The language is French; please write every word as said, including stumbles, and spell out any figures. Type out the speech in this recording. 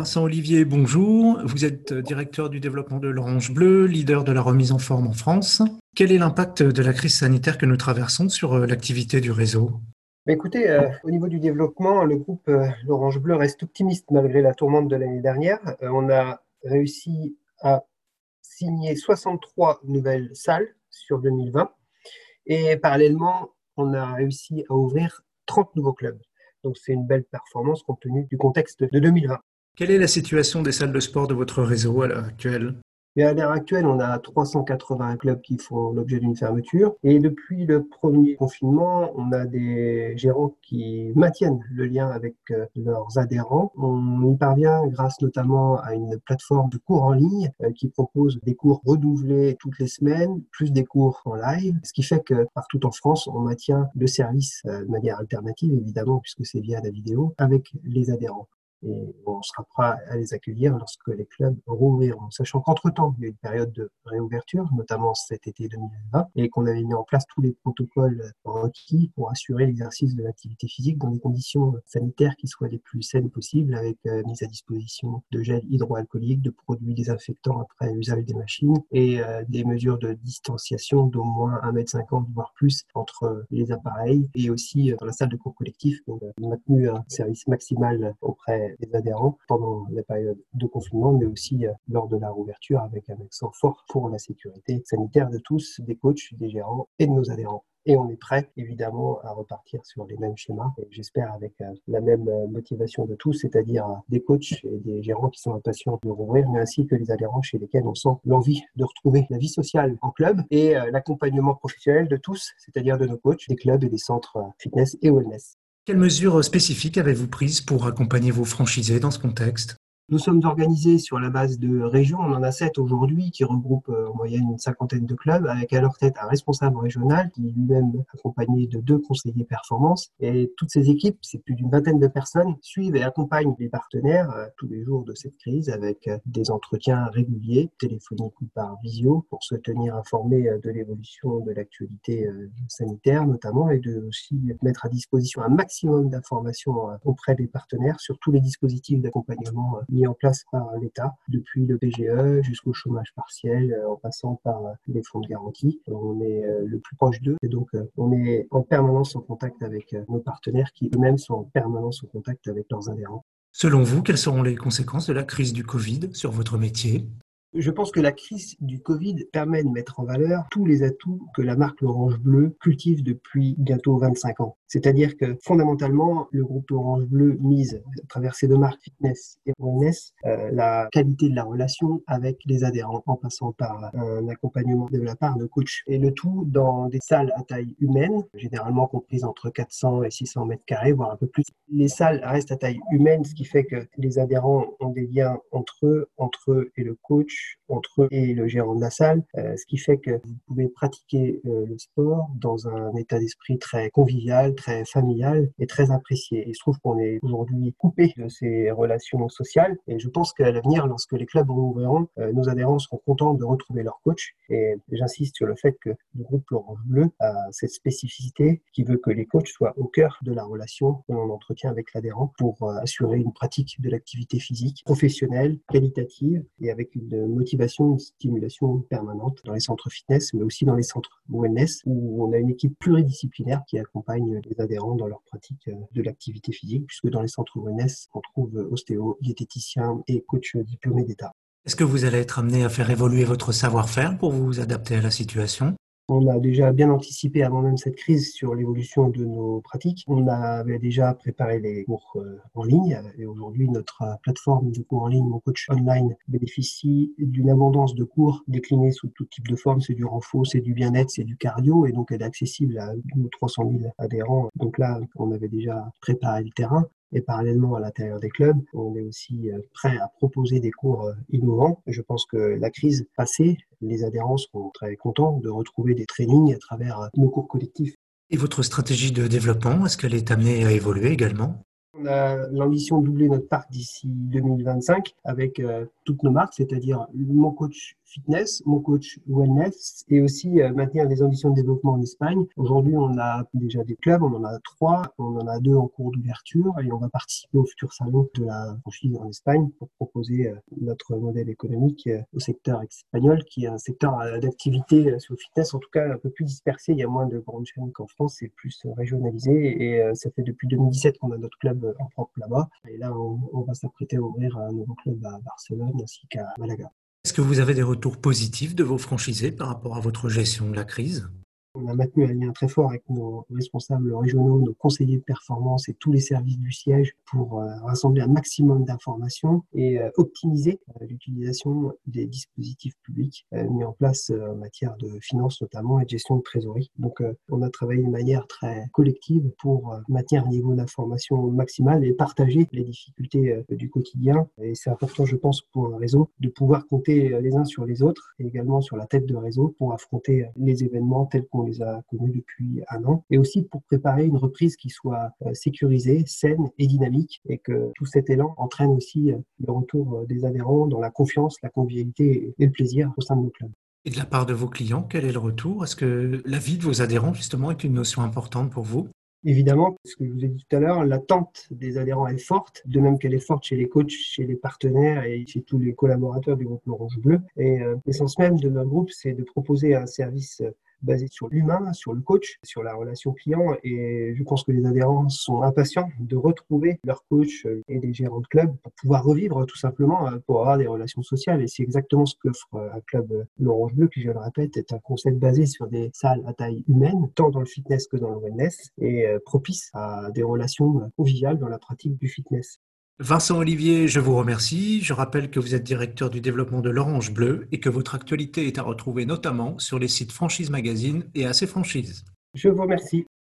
Vincent Olivier, bonjour. Vous êtes directeur du développement de l'Orange Bleu, leader de la remise en forme en France. Quel est l'impact de la crise sanitaire que nous traversons sur euh, l'activité du réseau? Bah, Écoutez, euh, au niveau du développement, le groupe euh, l'Orange Bleu reste optimiste malgré la tourmente de l'année dernière. Euh, on a réussi à signer soixante-trois nouvelles salles sur deux mille vingt et parallèlement, on a réussi à ouvrir trente nouveaux clubs. Donc c'est une belle performance compte tenu du contexte de deux mille vingt. Quelle est la situation des salles de sport de votre réseau à l'heure actuelle? Mais à l'heure actuelle, on a trois cent quatre-vingts clubs qui font l'objet d'une fermeture. Et depuis le premier confinement, on a des gérants qui maintiennent le lien avec euh, leurs adhérents. On y parvient grâce notamment à une plateforme de cours en ligne euh, qui propose des cours renouvelés toutes les semaines, plus des cours en live. Ce qui fait que partout en France, on maintient le service euh, de manière alternative, évidemment, puisque c'est via la vidéo, avec les adhérents. Et on sera prêt à les accueillir lorsque les clubs rouvriront. Sachant qu'entre-temps, il y a eu une période de réouverture, notamment cet été deux mille vingt, et qu'on avait mis en place tous les protocoles requis pour assurer l'exercice de l'activité physique dans des conditions sanitaires qui soient les plus saines possibles, avec euh, mise à disposition de gel hydroalcoolique, de produits désinfectants après usage des machines, et euh, des mesures de distanciation d'au moins un mètre cinquante, voire plus, entre les appareils, et aussi euh, dans la salle de cours collectif, donc euh, maintenu un service maximal auprès des adhérents pendant la période de confinement, mais aussi euh, lors de la réouverture avec un accent fort pour la sécurité sanitaire de tous, des coachs, des gérants et de nos adhérents. Et on est prêt, évidemment, à repartir sur les mêmes schémas, et j'espère avec euh, la même euh, motivation de tous, c'est-à-dire euh, des coachs et des gérants qui sont impatients de rouvrir, mais ainsi que les adhérents chez lesquels on sent l'envie de retrouver la vie sociale en club et euh, l'accompagnement professionnel de tous, c'est-à-dire de nos coachs, des clubs et des centres euh, fitness et wellness. Quelles mesures spécifiques avez-vous prises pour accompagner vos franchisés dans ce contexte? Nous sommes organisés sur la base de régions. On en a sept aujourd'hui qui regroupent euh, en moyenne une cinquantaine de clubs avec à leur tête un responsable régional qui est lui-même accompagné de deux conseillers performance. Et toutes ces équipes, c'est plus d'une vingtaine de personnes, suivent et accompagnent les partenaires euh, tous les jours de cette crise avec euh, des entretiens réguliers, téléphoniques ou par visio, pour se tenir informés euh, de l'évolution de l'actualité euh, sanitaire notamment et de aussi mettre à disposition un maximum d'informations euh, auprès des partenaires sur tous les dispositifs d'accompagnement euh, mis en place par l'État, depuis le P G E jusqu'au chômage partiel, euh, en passant par euh, les fonds de garantie. On est euh, le plus proche d'eux et donc euh, on est en permanence en contact avec euh, nos partenaires qui eux-mêmes sont en permanence en contact avec leurs adhérents. Selon vous, quelles seront les conséquences de la crise du Covid sur votre métier? Je pense que la crise du Covid permet de mettre en valeur tous les atouts que la marque L'Orange Bleu cultive depuis bientôt vingt-cinq ans. C'est-à-dire que fondamentalement, le groupe L'Orange Bleu mise à travers ses deux marques fitness et wellness euh, la qualité de la relation avec les adhérents en passant par un accompagnement de la part de coach. Et le tout dans des salles à taille humaine, généralement comprises entre quatre cents et six cents mètres carrés, voire un peu plus. Les salles restent à taille humaine, ce qui fait que les adhérents ont des liens entre eux, entre eux et le coach, entre eux et le gérant de la salle, euh, ce qui fait que vous pouvez pratiquer euh, le sport dans un état d'esprit très convivial, très familial et très apprécié. Et je trouve qu'on est aujourd'hui coupé de ces relations sociales et je pense qu'à l'avenir, lorsque les clubs rouvriront, euh, nos adhérents seront contents de retrouver leur coach. Et j'insiste sur le fait que le groupe L'Orange Bleu a cette spécificité qui veut que les coachs soient au cœur de la relation que l'on entretient avec l'adhérent pour euh, assurer une pratique de l'activité physique professionnelle, qualitative et avec une motivation, une stimulation permanente dans les centres fitness, mais aussi dans les centres wellness où on a une équipe pluridisciplinaire qui accompagne les adhérents dans leur pratique de l'activité physique, puisque dans les centres wellness, on trouve ostéo, diététicien et coach diplômé d'État. Est-ce que vous allez être amené à faire évoluer votre savoir-faire pour vous adapter à la situation? On a déjà bien anticipé avant même cette crise sur l'évolution de nos pratiques. On avait déjà préparé les cours euh, en ligne et aujourd'hui notre euh, plateforme de cours en ligne, Mon Coach Online, bénéficie d'une abondance de cours déclinés sous tout type de forme. C'est du renfo, c'est du bien-être, c'est du cardio et donc elle est accessible à nos trois cent mille adhérents. Donc là, on avait déjà préparé le terrain. Et parallèlement à l'intérieur des clubs, on est aussi prêt à proposer des cours innovants. Je pense que la crise passée, les adhérents seront très contents de retrouver des trainings à travers nos cours collectifs. Et votre stratégie de développement, est-ce qu'elle est amenée à évoluer également? On a l'ambition de doubler notre parc d'ici deux mille vingt-cinq avec euh, toutes nos marques, c'est-à-dire Mon Coach fitness, mon coach wellness et aussi euh, maintenir des ambitions de développement en Espagne. Aujourd'hui, on a déjà des clubs, on en a trois, on en a deux en cours d'ouverture et on va participer au futur salon de la franchise en Espagne pour proposer euh, notre modèle économique euh, au secteur espagnol qui est un secteur euh, d'activité euh, sur le fitness, en tout cas un peu plus dispersé. Il y a moins de grandes chaînes qu'en France, c'est plus euh, régionalisé et euh, ça fait depuis deux mille dix-sept qu'on a notre club euh, en propre là-bas. Et là, on, on va s'apprêter à ouvrir un nouveau club à Barcelone ainsi qu'à Malaga. Est-ce que vous avez des retours positifs de vos franchisés par rapport à votre gestion de la crise ? On a maintenu un lien très fort avec nos responsables régionaux, nos conseillers de performance et tous les services du siège pour euh, rassembler un maximum d'informations et euh, optimiser euh, l'utilisation des dispositifs publics euh, mis en place euh, en matière de finances notamment et de gestion de trésorerie. Donc euh, on a travaillé de manière très collective pour euh, maintenir un niveau d'information maximal et partager les difficultés euh, du quotidien. Et c'est important, je pense, pour un réseau de pouvoir compter les uns sur les autres et également sur la tête de réseau pour affronter les événements tels qu'on les a connus depuis un an, et aussi pour préparer une reprise qui soit euh, sécurisée, saine et dynamique, et que tout cet élan entraîne aussi euh, le retour des adhérents dans la confiance, la convivialité et le plaisir au sein de nos clubs. Et de la part de vos clients, quel est le retour ? Est-ce que la vie de vos adhérents, justement, est une notion importante pour vous ? Évidemment, ce que je vous ai dit tout à l'heure, l'attente des adhérents est forte, de même qu'elle est forte chez les coachs, chez les partenaires et chez tous les collaborateurs du groupe L'Orange Bleu. Et euh, l'essence même de notre groupe, c'est de proposer un service euh, basé sur l'humain, sur le coach, sur la relation client. Et je pense que les adhérents sont impatients de retrouver leur coach et les gérants de club pour pouvoir revivre tout simplement, pour avoir des relations sociales. Et c'est exactement ce qu'offre un club L'Orange Bleu, qui, je le répète, est un concept basé sur des salles à taille humaine, tant dans le fitness que dans le wellness, et propice à des relations conviviales dans la pratique du fitness. Vincent Olivier, je vous remercie. Je rappelle que vous êtes directeur du développement de l'Orange Bleu et que votre actualité est à retrouver notamment sur les sites Franchise Magazine et A C Franchise. Je vous remercie.